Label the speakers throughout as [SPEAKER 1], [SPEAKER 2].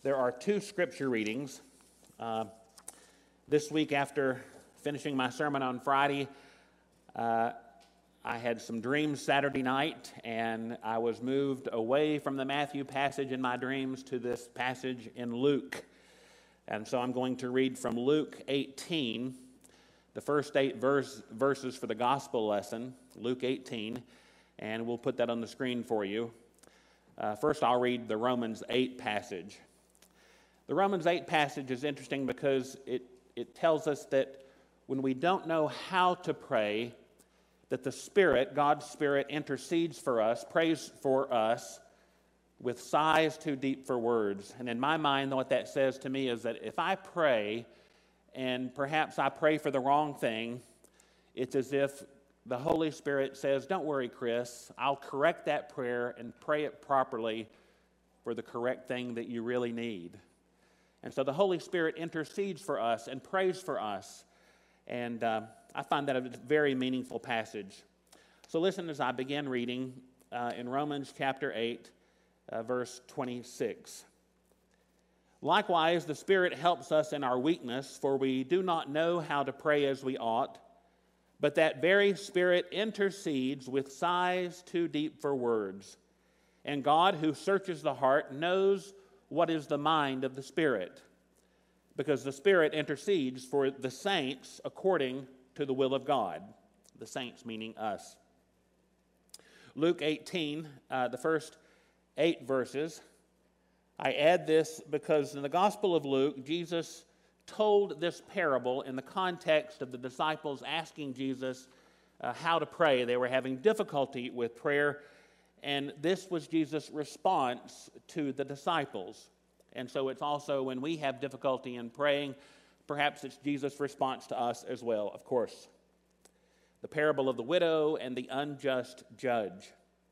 [SPEAKER 1] There are two scripture readings. This week, after finishing my sermon on Friday, I had some dreams Saturday night, and I was moved away from the Matthew passage in my dreams to this passage in Luke. And so I'm going to read from Luke 18, the first 8 verses for the gospel lesson, Luke 18, and we'll put that on the screen for you. First, I'll read the Romans 8 passage. The Romans 8 passage is interesting because it tells us that when we don't know how to pray, that the Spirit, God's Spirit, intercedes for us, prays for us with sighs too deep for words. And in my mind, what that says to me is that if I pray, and perhaps I pray for the wrong thing, it's as if the Holy Spirit says, "Don't worry, Chris, I'll correct that prayer and pray it properly for the correct thing that you really need." And so the Holy Spirit intercedes for us and prays for us. And I find that a very meaningful passage. So listen as I begin reading in Romans chapter 8, verse 26. "Likewise, the Spirit helps us in our weakness, for we do not know how to pray as we ought. But that very Spirit intercedes with sighs too deep for words. And God, who searches the heart, knows what is the mind of the Spirit, because the Spirit intercedes for the saints according to the will of God." The saints meaning us. Luke 18, the first 8 verses. I add this because in the Gospel of Luke, Jesus told this parable in the context of the disciples asking Jesus how to pray. They were having difficulty with prayer, and this was Jesus' response to the disciples. And so it's also when we have difficulty in praying, perhaps it's Jesus' response to us as well, of course. The parable of the widow and the unjust judge.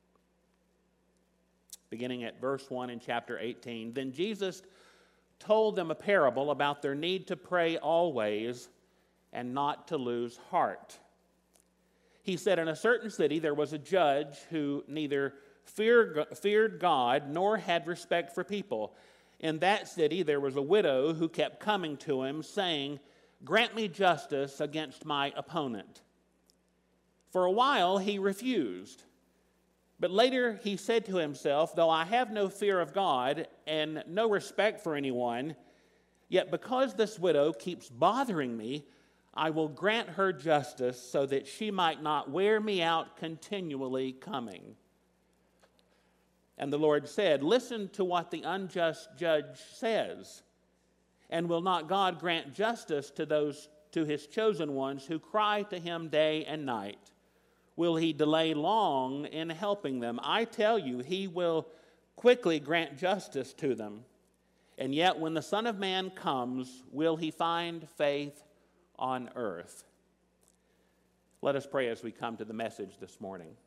[SPEAKER 1] Beginning at verse 1 in chapter 18. "Then Jesus told them a parable about their need to pray always and not to lose heart. He said, in a certain city there was a judge who neither feared God nor had respect for people. In that city there was a widow who kept coming to him, saying, 'Grant me justice against my opponent.' For a while he refused. But later he said to himself, 'Though I have no fear of God and no respect for anyone, yet because this widow keeps bothering me, I will grant her justice so that she might not wear me out continually coming.' And the Lord said, 'Listen to what the unjust judge says. And will not God grant justice to his chosen ones who cry to him day and night? Will he delay long in helping them? I tell you, he will quickly grant justice to them. And yet when the Son of Man comes, will he find faith on earth?'" Let us pray as we come to the message this morning.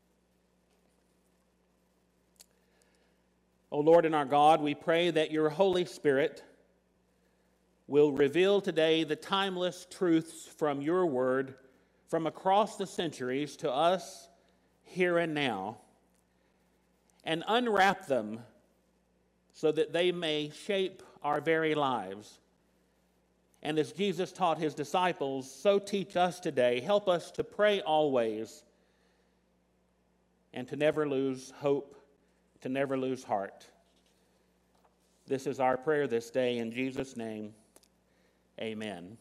[SPEAKER 1] O Lord and our God, we pray that your Holy Spirit will reveal today the timeless truths from your word from across the centuries to us here and now, and unwrap them so that they may shape our very lives. And as Jesus taught his disciples, so teach us today. Help us to pray always and to never lose hope, to never lose heart. This is our prayer this day. In Jesus' name, amen.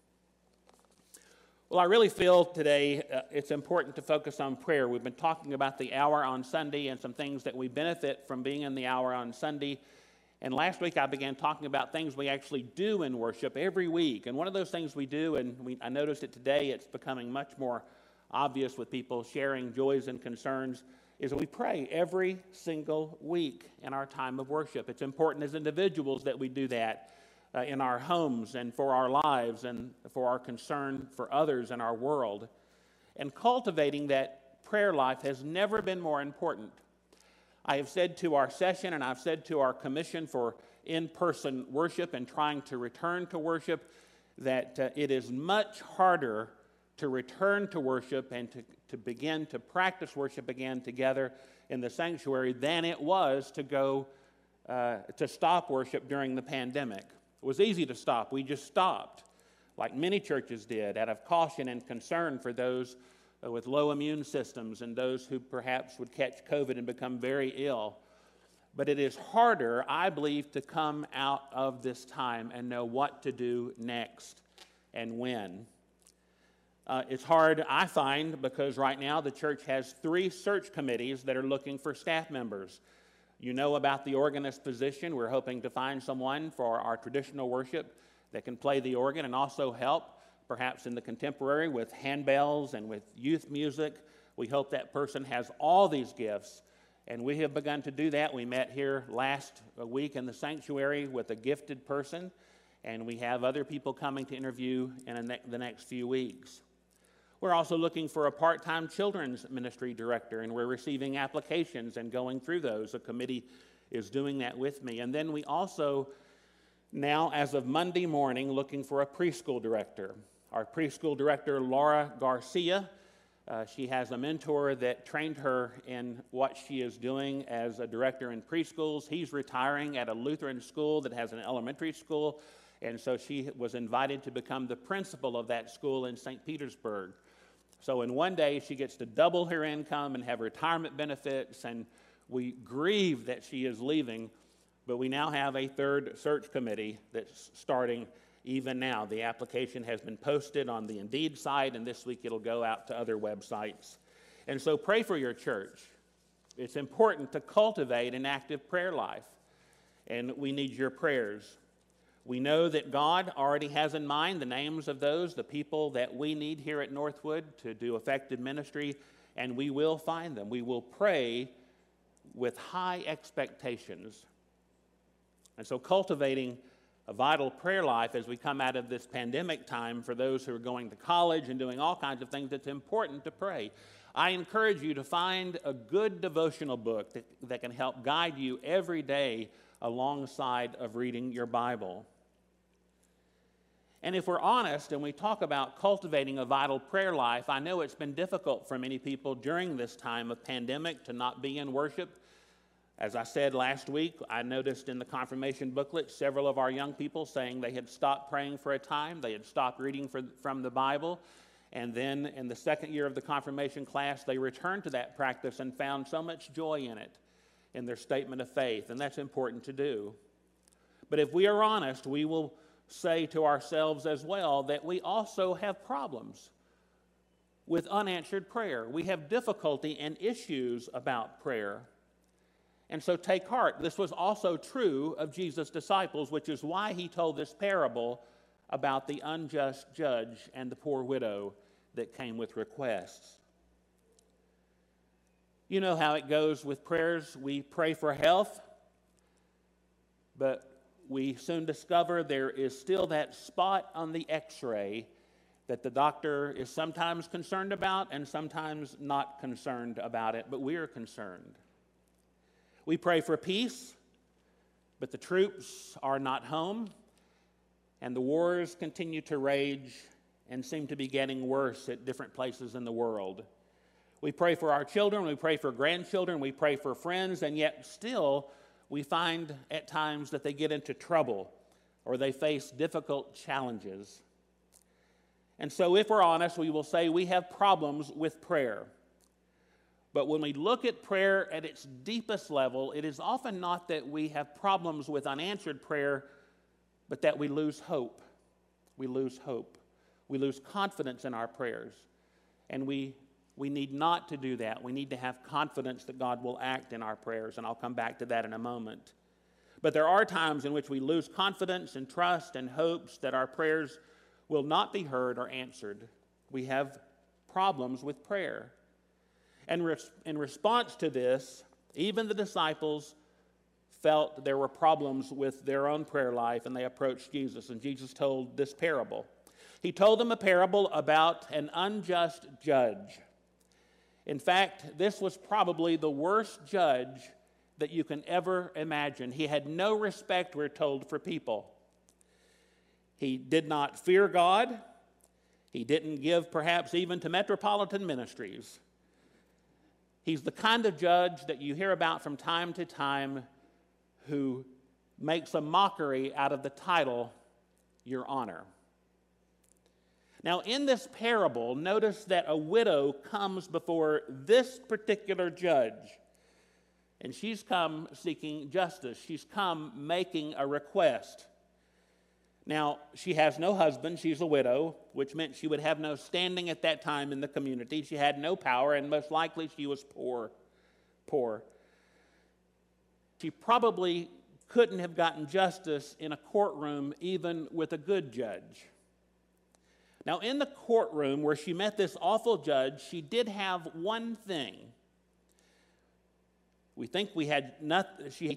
[SPEAKER 1] Well, I really feel today it's important to focus on prayer. We've been talking about the hour on Sunday and some things that we benefit from being in the hour on Sunday. And last week I began talking about things we actually do in worship every week. And one of those things we do, and I noticed it today, it's becoming much more obvious with people sharing joys and concerns, is that we pray every single week in our time of worship. It's important as individuals that we do that in our homes and for our lives and for our concern for others in our world. And cultivating that prayer life has never been more important. I have said to our session and I've said to our commission for in-person worship and trying to return to worship that it is much harder to return to worship and to begin to practice worship again together in the sanctuary than it was to go to stop worship during the pandemic. It was easy to stop. We just stopped, like many churches did, out of caution and concern for those with low immune systems and those who perhaps would catch COVID and become very ill. But it is harder, I believe, to come out of this time and know what to do next and when. It's hard, I find, because right now the church has 3 search committees that are looking for staff members. You know about the organist position. We're hoping to find someone for our traditional worship that can play the organ and also help, perhaps in the contemporary, with handbells and with youth music. We hope that person has all these gifts, and we have begun to do that. We met here last week in the sanctuary with a gifted person, and we have other people coming to interview in the next few weeks. We're also looking for a part-time children's ministry director, and we're receiving applications and going through those. A committee is doing that with me. And then we also, now as of Monday morning, looking for a preschool director. Our preschool director, Laura Garcia, she has a mentor that trained her in what she is doing as a director in preschools. He's retiring at a Lutheran school that has an elementary school, and so she was invited to become the principal of that school in St. Petersburg. So in one day, she gets to double her income and have retirement benefits, and we grieve that she is leaving, but we now have a 3rd search committee that's starting even now. The application has been posted on the Indeed site, and this week it'll go out to other websites. And so pray for your church. It's important to cultivate an active prayer life, and we need your prayers. We know that God already has in mind the names of the people that we need here at Northwood to do effective ministry, and we will find them. We will pray with high expectations. And so cultivating a vital prayer life as we come out of this pandemic time for those who are going to college and doing all kinds of things, it's important to pray. I encourage you to find a good devotional book that can help guide you every day alongside of reading your Bible. And if we're honest and we talk about cultivating a vital prayer life, I know it's been difficult for many people during this time of pandemic to not be in worship. As I said last week, I noticed in the confirmation booklet several of our young people saying they had stopped praying for a time, they had stopped reading from the Bible, and then in the 2nd year of the confirmation class, they returned to that practice and found so much joy in it, in their statement of faith, and that's important to do. But if we are honest, we will say to ourselves as well that we also have problems with unanswered prayer. We have difficulty and issues about prayer. And so take heart. This was also true of Jesus' disciples, which is why he told this parable about the unjust judge and the poor widow that came with requests. You know how it goes with prayers. We pray for health, but we soon discover there is still that spot on the x-ray that the doctor is sometimes concerned about and sometimes not concerned about it, but we are concerned. We pray for peace, but the troops are not home, and the wars continue to rage and seem to be getting worse at different places in the world. We pray for our children, we pray for grandchildren, we pray for friends, and yet still we find at times that they get into trouble or they face difficult challenges. And so if we're honest, we will say we have problems with prayer. But when we look at prayer at its deepest level, it is often not that we have problems with unanswered prayer, but that we lose hope. We lose hope. We lose confidence in our prayers. And we need not to do that. We need to have confidence that God will act in our prayers, and I'll come back to that in a moment. But there are times in which we lose confidence and trust and hopes that our prayers will not be heard or answered. We have problems with prayer. And in response to this, even the disciples felt there were problems with their own prayer life, and they approached Jesus, and Jesus told this parable. He told them a parable about an unjust judge. In fact, this was probably the worst judge that you can ever imagine. He had no respect, we're told, for people. He did not fear God. He didn't give perhaps even to metropolitan ministries. He's the kind of judge that you hear about from time to time who makes a mockery out of the title, Your Honor. Now, in this parable, notice that a widow comes before this particular judge, and she's come seeking justice. She's come making a request. Now, she has no husband. She's a widow, which meant she would have no standing at that time in the community. She had no power, and most likely she was poor. She probably couldn't have gotten justice in a courtroom even with a good judge. Now, in the courtroom where she met this awful judge, she did have one thing. We think we had nothing. She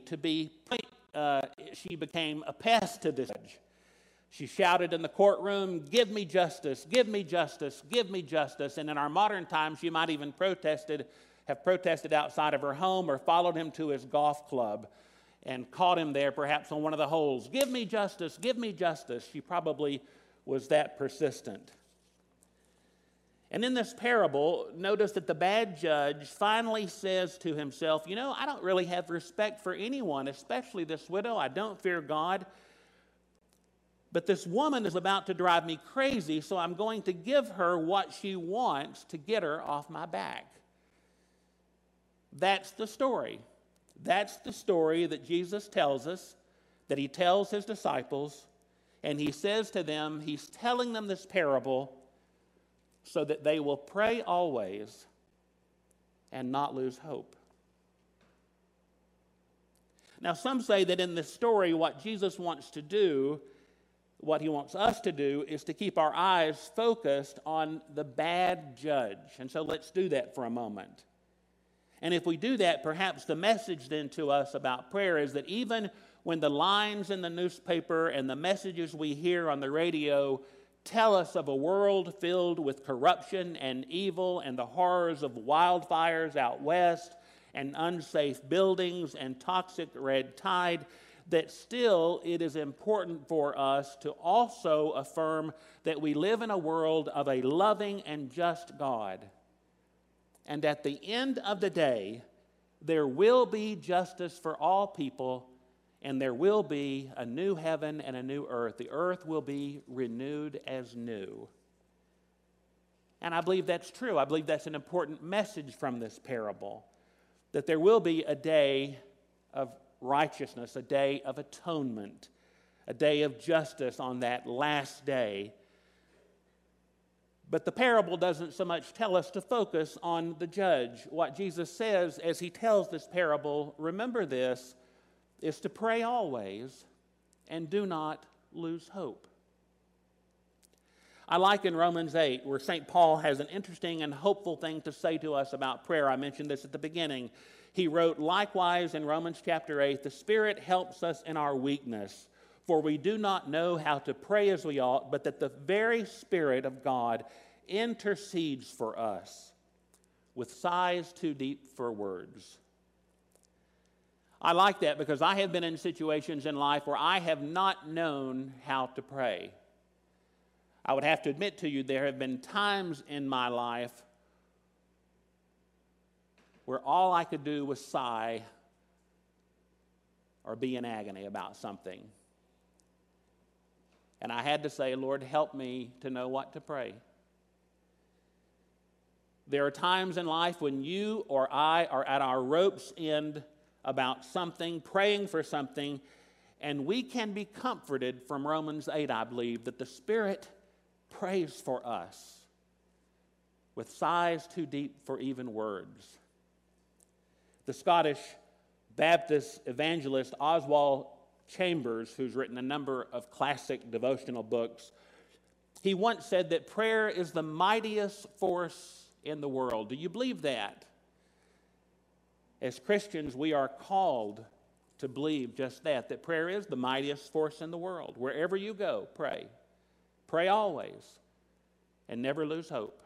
[SPEAKER 1] became a pest to this judge. She shouted in the courtroom, "Give me justice, give me justice, give me justice." And in our modern times, she might even have protested outside of her home or followed him to his golf club and caught him there, perhaps on one of the holes. "Give me justice, give me justice." She probably was that persistent. And in this parable, notice that the bad judge finally says to himself, I don't really have respect for anyone, especially this widow. I don't fear God. But this woman is about to drive me crazy, so I'm going to give her what she wants to get her off my back. That's the story. That's the story that Jesus tells us, that he tells his disciples, and he says to them, he's telling them this parable so that they will pray always and not lose hope. Now, some say that in this story, what Jesus wants to do, what he wants us to do, is to keep our eyes focused on the bad judge. And so let's do that for a moment. And if we do that, perhaps the message then to us about prayer is that even when the lines in the newspaper and the messages we hear on the radio tell us of a world filled with corruption and evil and the horrors of wildfires out west and unsafe buildings and toxic red tide, that still it is important for us to also affirm that we live in a world of a loving and just God. And at the end of the day, there will be justice for all people, and there will be a new heaven and a new earth. The earth will be renewed as new. And I believe that's true. I believe that's an important message from this parable, that there will be a day of righteousness, a day of atonement, a day of justice on that last day. But the parable doesn't so much tell us to focus on the judge. What Jesus says as he tells this parable, remember this, is to pray always and do not lose hope. I like in Romans 8 where St. Paul has an interesting and hopeful thing to say to us about prayer. I mentioned this at the beginning. He wrote, likewise in Romans chapter 8, the Spirit helps us in our weakness, for we do not know how to pray as we ought, but that the very Spirit of God intercedes for us with sighs too deep for words. I like that because I have been in situations in life where I have not known how to pray. I would have to admit to you, there have been times in my life where all I could do was sigh or be in agony about something. And I had to say, Lord, help me to know what to pray. There are times in life when you or I are at our rope's end about something, praying for something, and we can be comforted from Romans 8, I believe, that the Spirit prays for us with sighs too deep for even words. The Scottish Baptist evangelist Oswald Chambers, who's written a number of classic devotional books, he once said that prayer is the mightiest force in the world. Do you believe that? As Christians, we are called to believe just that prayer is the mightiest force in the world. Wherever you go, pray. Pray always, and never lose hope.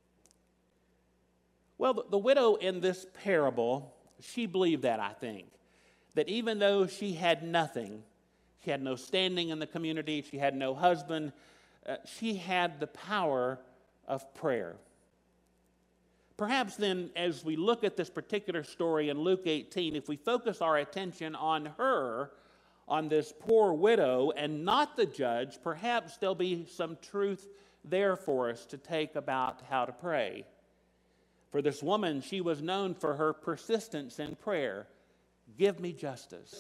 [SPEAKER 1] Well, the widow in this parable, she believed that, I think. That even though she had nothing, she had no standing in the community, she had no husband, she had the power of prayer. Perhaps then, as we look at this particular story in Luke 18, if we focus our attention on her, on this poor widow, and not the judge, perhaps there'll be some truth there for us to take about how to pray. For this woman, she was known for her persistence in prayer. Give me justice.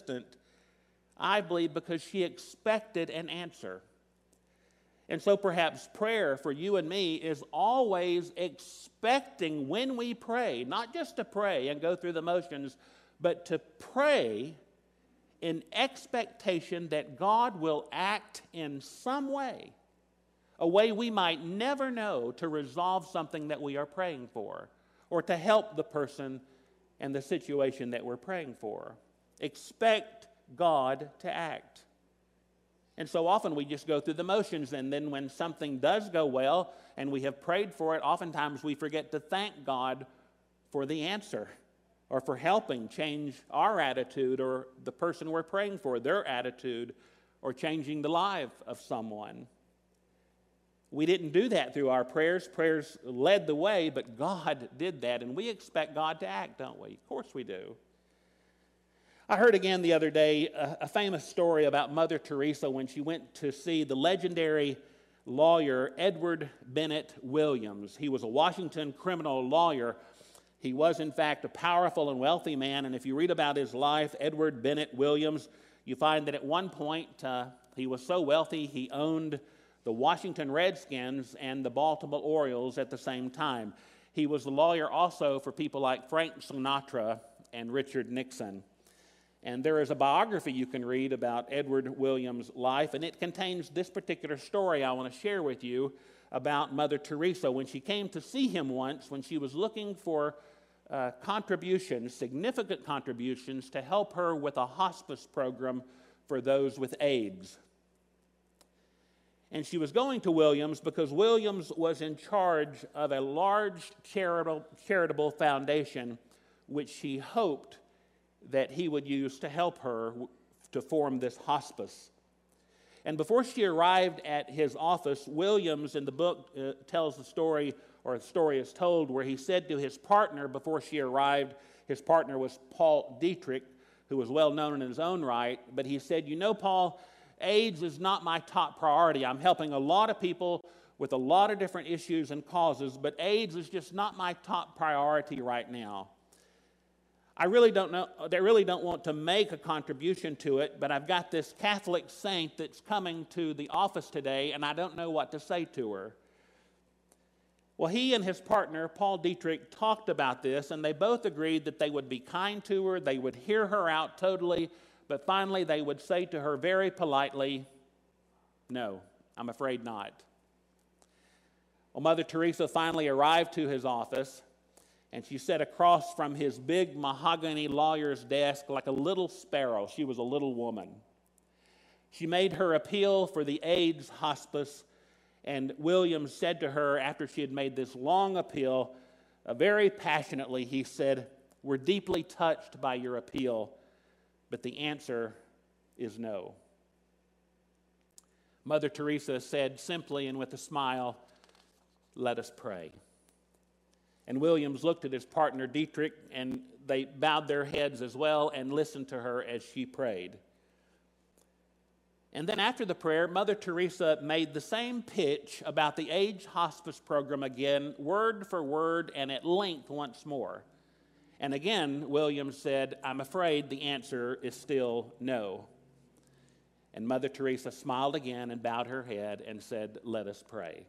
[SPEAKER 1] I believe because she expected an answer. And so perhaps prayer for you and me is always expecting when we pray, not just to pray and go through the motions, but to pray in expectation that God will act in some way, a way we might never know, to resolve something that we are praying for, or to help the person and the situation that we're praying for. Expect God to act. And so often we just go through the motions, and then when something does go well and we have prayed for it, oftentimes we forget to thank God for the answer or for helping change our attitude or the person we're praying for, their attitude, or changing the life of someone. We didn't do that through our prayers. Prayers led the way, but God did that, and we expect God to act, don't we? Of course we do. I heard again the other day a famous story about Mother Teresa when she went to see the legendary lawyer Edward Bennett Williams. He was a Washington criminal lawyer. He was, in fact, a powerful and wealthy man, and if you read about his life, Edward Bennett Williams, you find that at one point he was so wealthy he owned the Washington Redskins and the Baltimore Orioles at the same time. He was the lawyer also for people like Frank Sinatra and Richard Nixon. And there is a biography you can read about Edward Williams' life, and it contains this particular story I want to share with you about Mother Teresa. When she came to see him once, when she was looking for contributions, significant contributions, to help her with a hospice program for those with AIDS. And she was going to Williams because Williams was in charge of a large charitable foundation which she hoped that he would use to help her to form this hospice. And before she arrived at his office, Williams in the book tells the story, or the story is told, where he said to his partner before she arrived, his partner was Paul Dietrich, who was well known in his own right, but he said, "You know, Paul, AIDS is not my top priority. I'm helping a lot of people with a lot of different issues and causes, but AIDS is just not my top priority right now. I really don't want to make a contribution to it, but I've got this Catholic saint that's coming to the office today, and I don't know what to say to her." Well, he and his partner, Paul Dietrich, talked about this, and they both agreed that they would be kind to her, they would hear her out totally, but finally they would say to her very politely, "No, I'm afraid not." Well, Mother Teresa finally arrived to his office, and she sat across from his big mahogany lawyer's desk like a little sparrow. She was a little woman. She made her appeal for the AIDS hospice, and Williams said to her, after she had made this long appeal, very passionately, he said, "We're deeply touched by your appeal, but the answer is no." Mother Teresa said simply and with a smile, "Let us pray." And Williams looked at his partner Dietrich, and they bowed their heads as well and listened to her as she prayed. And then after the prayer, Mother Teresa made the same pitch about the AIDS hospice program again, word for word and at length once more. And again, Williams said, "I'm afraid the answer is still no." And Mother Teresa smiled again and bowed her head and said, "Let us pray."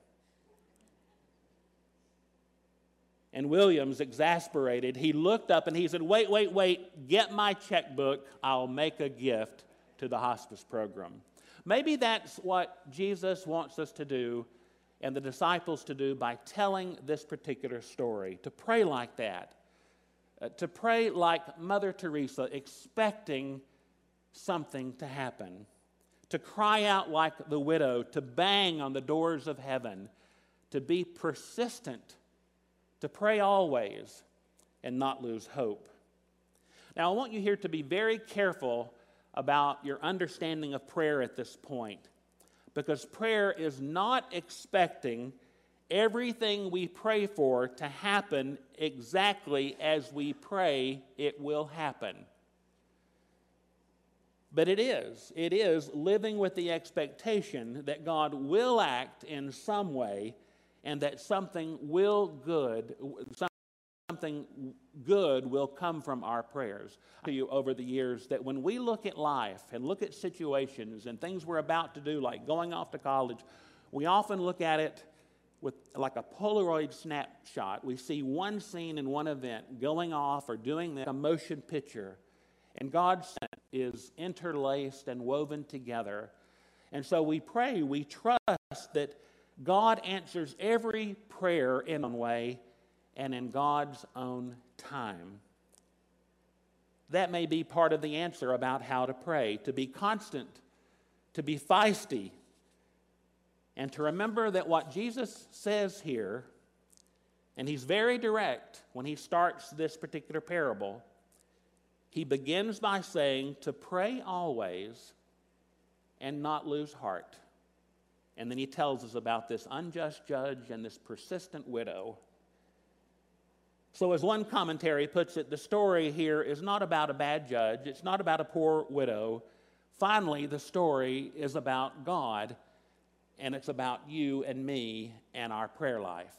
[SPEAKER 1] And Williams, exasperated, he looked up and he said, wait, get my checkbook. I'll make a gift to the hospice program." Maybe that's what Jesus wants us to do and the disciples to do by telling this particular story, to pray like that, to pray like Mother Teresa, expecting something to happen, to cry out like the widow, to bang on the doors of heaven, to be persistent, to pray always and not lose hope. Now, I want you here to be very careful about your understanding of prayer at this point, because prayer is not expecting everything we pray for to happen exactly as we pray it will happen. But it is living with the expectation that God will act in some way and that something good will come from our prayers. To you over the years that when we look at life and look at situations and things we're about to do, like going off to college, we often look at it with like a Polaroid snapshot. We see one scene in one event going off or doing a motion picture, and God's is interlaced and woven together. And so we pray, we trust that God answers every prayer in a way and in God's own time. That may be part of the answer about how to pray, to be constant, to be feisty, and to remember that what Jesus says here, and he's very direct when he starts this particular parable, he begins by saying to pray always and not lose heart. And then he tells us about this unjust judge and this persistent widow. So as one commentary puts it, the story here is not about a bad judge. It's not about a poor widow. Finally, the story is about God, and it's about you and me and our prayer life.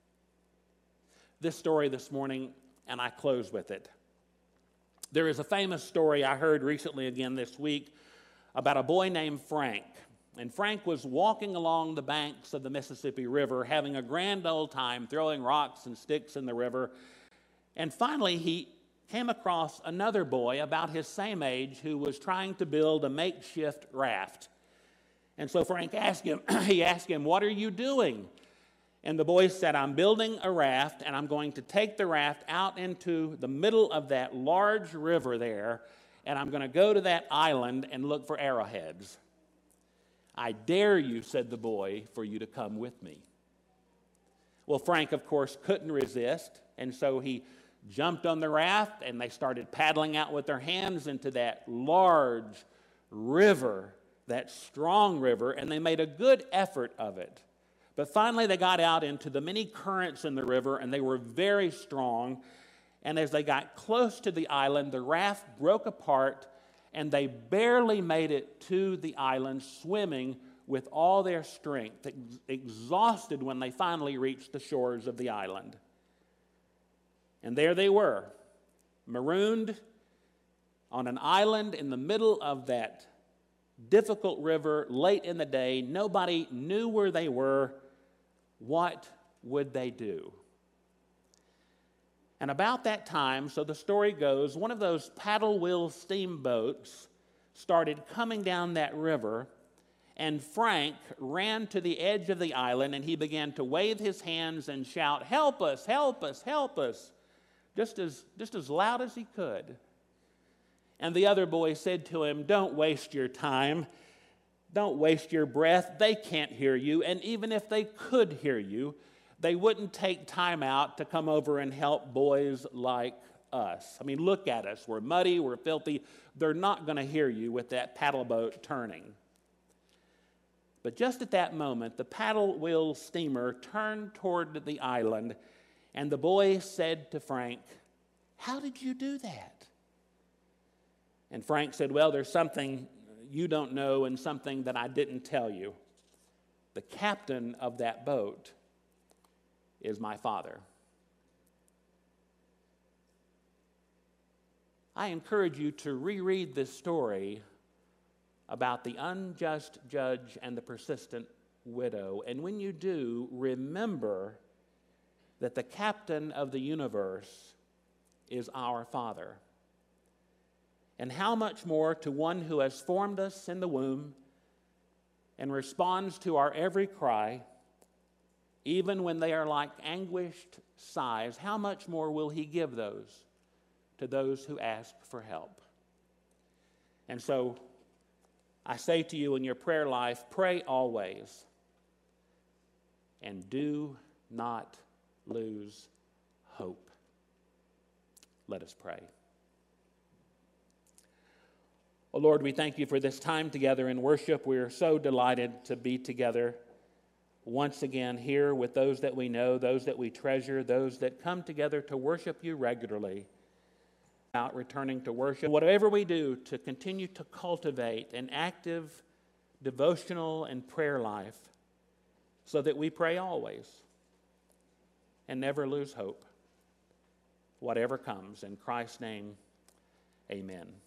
[SPEAKER 1] This story this morning, and I close with it. There is a famous story I heard recently again this week about a boy named Frank. And Frank was walking along the banks of the Mississippi River, having a grand old time throwing rocks and sticks in the river. And finally, he came across another boy about his same age who was trying to build a makeshift raft. And so Frank asked him, "What are you doing?" And the boy said, "I'm building a raft, and I'm going to take the raft out into the middle of that large river there, and I'm going to go to that island and look for arrowheads." "I dare you," said the boy, "for you to come with me." Well, Frank, of course, couldn't resist, and so he jumped on the raft, and they started paddling out with their hands into that large river, that strong river, and they made a good effort of it. But finally, they got out into the many currents in the river, and they were very strong. And as they got close to the island, the raft broke apart, and they barely made it to the island, swimming with all their strength, exhausted when they finally reached the shores of the island. And there they were, marooned on an island in the middle of that difficult river late in the day. Nobody knew where they were. What would they do? And about that time, so the story goes, one of those paddle wheel steamboats started coming down that river, and Frank ran to the edge of the island, and he began to wave his hands and shout, "Help us, help us, help us," just as loud as he could. And the other boy said to him, "Don't waste your time. Don't waste your breath. They can't hear you. And even if they could hear you, they wouldn't take time out to come over and help boys like us. I mean, look at us. We're muddy. We're filthy. They're not going to hear you with that paddle boat turning." But just at that moment, the paddle wheel steamer turned toward the island, and the boy said to Frank, "How did you do that?" And Frank said, "Well, there's something you don't know and something that I didn't tell you. The captain of that boat is my father." I encourage you to reread this story about the unjust judge and the persistent widow. And when you do, remember that the captain of the universe is our Father. And how much more to one who has formed us in the womb and responds to our every cry, even when they are like anguished sighs, how much more will he give those to those who ask for help? And so I say to you in your prayer life, pray always and do not lose hope. Let us pray. Oh Lord, we thank you for this time together in worship. We are so delighted to be together. once again here with those that we know, those that we treasure, those that come together to worship you regularly, out returning to worship. Whatever we do to continue to cultivate an active devotional and prayer life so that we pray always and never lose hope, whatever comes. In Christ's name, amen.